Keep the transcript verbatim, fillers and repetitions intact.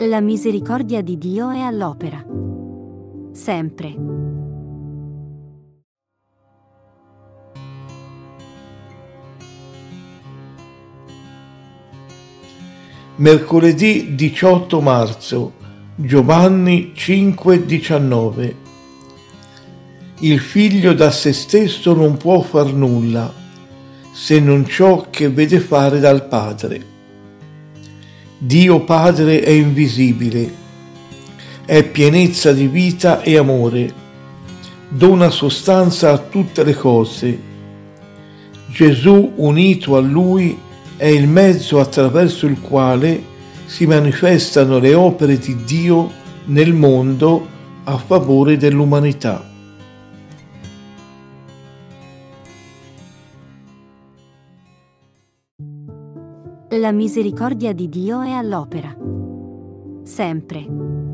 La misericordia di Dio è all'opera. Sempre. Mercoledì diciotto marzo, Giovanni cinque diciannove. Il figlio da se stesso non può far nulla, se non ciò che vede fare dal Padre. Dio Padre è invisibile, è pienezza di vita e amore, dona sostanza a tutte le cose. Gesù unito a Lui è il mezzo attraverso il quale si manifestano le opere di Dio nel mondo a favore dell'umanità. La misericordia di Dio è all'opera. Sempre.